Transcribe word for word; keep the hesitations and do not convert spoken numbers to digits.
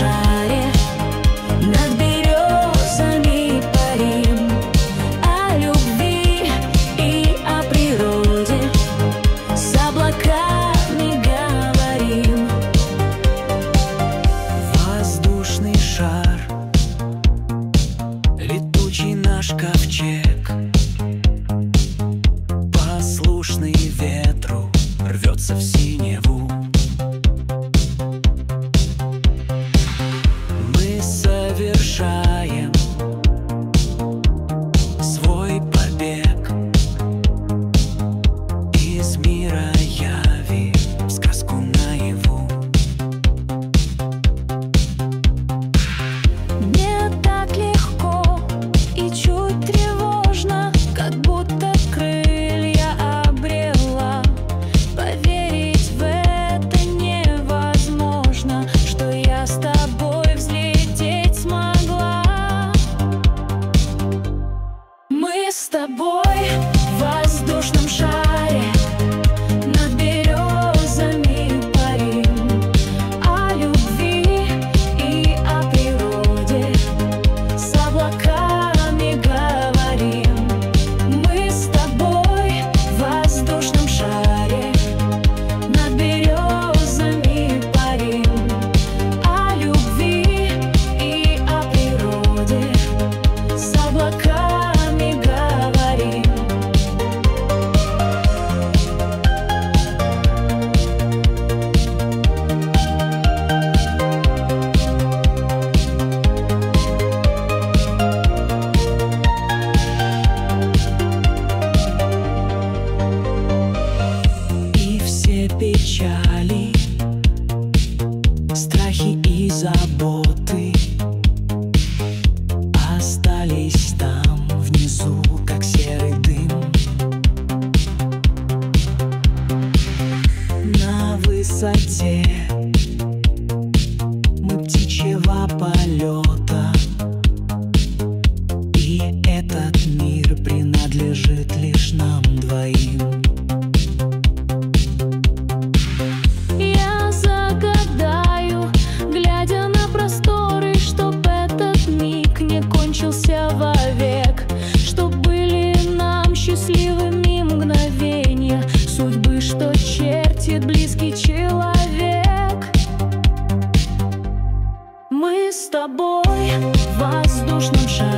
шаре над березами парим, о любви и о природе с облаками говорим. Воздушный шар, летучий наш ковчег, послушный ветру, рвется в синеву. Мы совершаем свой побег из мира яви в сказку наяву. Мне так легко и чуть тревожно, как будто крылья обрела. Поверить в это невозможно, что я с тобой взлететь смогла. Мы с тобой в воздушном шаре над березами парим, о любви и о природе с облаками говорим. Мы с тобой в воздушном шаре над березами парим, о любви и о природе с облаками говорим. И все печали, страхи и заботы остались там внизу, как серый дым. На высоте мы птичьего полета, и этот мир принадлежит лишь нам двоим. Я загадаю, глядя на просторы, чтоб этот миг не кончился вовек, чтоб были нам счастливыми мгновения судьбы, что чертит близкий человек. Мы с тобой в воздушном шаре